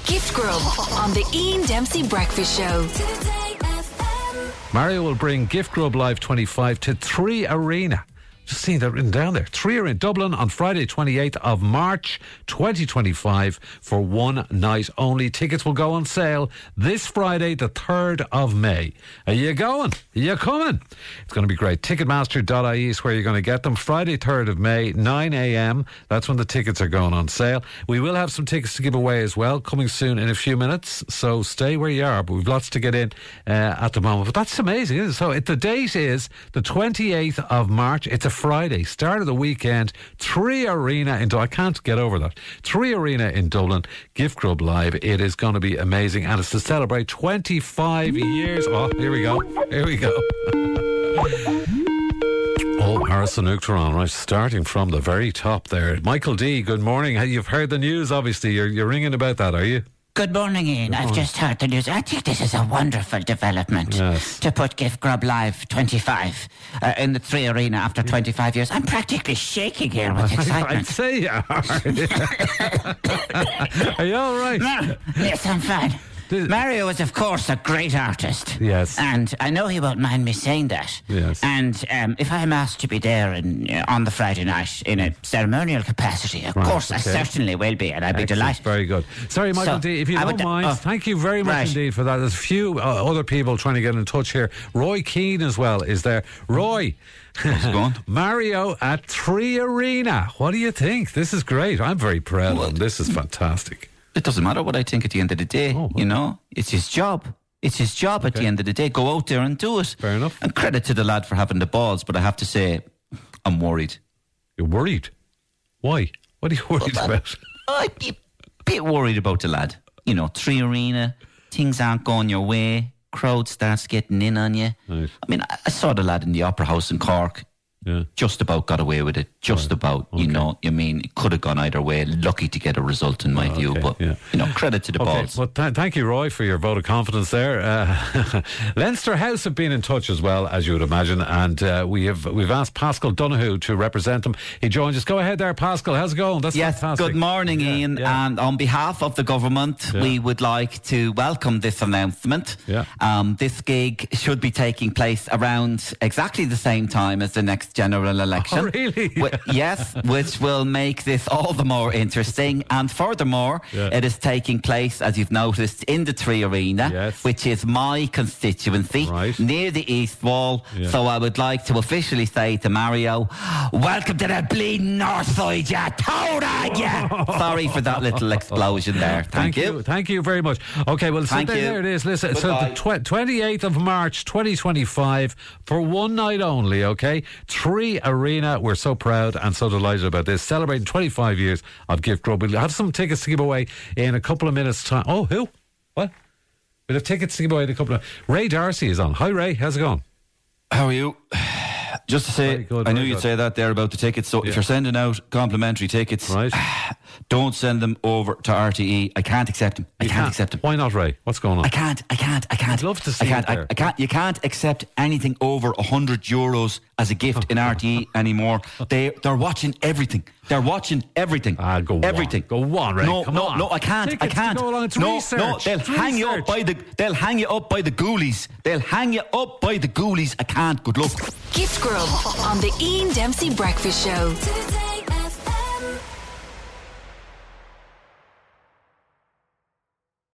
Gift Grub on the Ian Dempsey Breakfast Show. Mario will bring Gift Grub Live 25 to 3 Arena. Just seeing that written down there. 3 are in Dublin on Friday 28th of March 2025 for one night only. Tickets will go on sale this Friday the 3rd of May. Are you going? Are you coming? It's going to be great. Ticketmaster.ie is where you're going to get them. Friday 3rd of May, 9 a.m. That's when the tickets are going on sale. We will have some tickets to give away as well, coming soon in a few minutes. So stay where you are. But we've lots to get in at the moment. But that's amazing, isn't it? So the date is the 28th of March. It's a Friday, start of the weekend, 3 Arena in Dublin. I can't get over that. 3 Arena in Dublin, Gift Grub Live. It is going to be amazing, and it's to celebrate 25 years. Oh, here we go. Here we go. Oh, Harrison Uachtaráin, right, starting from the very top there. Michael D, good morning. You've heard the news, obviously. You're ringing about that, are you? Good morning, Ian. I've just heard the news. I think this is a wonderful development to put Gift Grub Live 25 in the 3 Arena after 25 years. I'm practically shaking here with excitement. I'd say you are. Are you all right? Yes, I'm fine. Mario is, of course, a great artist. Yes. And I know he won't mind me saying that. Yes. And if I'm asked to be there on the Friday night in a ceremonial capacity, of course, I certainly will be, and I'd be delighted. Very good. Sorry, Michael D, if you don't mind, thank you very much indeed for that. There's a few other people trying to get in touch here. Roy Keane as well is there. Roy. How's it going? Mario at 3 Arena. What do you think? This is great. I'm very proud of him. This is fantastic. It doesn't matter what I think at the end of the day, you know. It's his job. It's his job at the end of the day. Go out there and do it. Fair enough. And credit to the lad for having the balls, but I have to say, I'm worried. You're worried? Why? What are you worried about? I'm a bit worried about the lad. You know, 3 Arena, things aren't going your way, crowd starts getting in on you. Right. I mean, I saw the lad in the Opera House in Cork. Yeah. Just about got away with it. Just about, you know. I mean, it could have gone either way. Lucky to get a result in my view. But, you know, credit to the balls. Well, thank you, Roy, for your vote of confidence there. Leinster House have been in touch as well, as you would imagine. And we've asked Pascal Donoghue to represent them. He joins us. Go ahead there, Pascal. How's it going? That's fantastic. Good morning, Ian. Yeah. And on behalf of the government, we would like to welcome this announcement. Yeah. This gig should be taking place around exactly the same time as the next general election. Oh, really? Yes, which will make this all the more interesting. And furthermore, it is taking place, as you've noticed, in the 3 Arena, which is my constituency, near the East Wall. Yeah. So I would like to officially say to Mario, welcome to the bleeding North Side, ya toad, ya. Sorry for that little explosion there. Thank you. Thank you very much. Okay, well, so there it is. Listen, Goodbye. So the 28th of March 2025 for one night only, okay? 3 Arena. We're so proud and so delighted about this. Celebrating 25 years of Gift Grub. We'll have some tickets to give away in a couple of minutes' time. Oh, who? What? We'll have tickets to give away in a couple of... Ray Darcy is on. Hi, Ray. How's it going? How are you? Just to say, I knew you'd say that there about the tickets. So if you're sending out complimentary tickets, don't send them over to RTE. I can't accept them. I can't accept them. Why not, Ray? What's going on? I can't. I'd love to see it there. I can't. You can't accept anything over €100 as a gift in RTE anymore. They're watching everything. They're watching everything. Go everything. On. Go on, Ray. Come on. No, I can't. Tickets I can't. To go along. It's no, research. They'll hang you up by the. They'll hang you up by the ghoulies. They'll hang you up by the ghoulies. I can't. Good luck. Gift Grub on the Ian Dempsey Breakfast Show.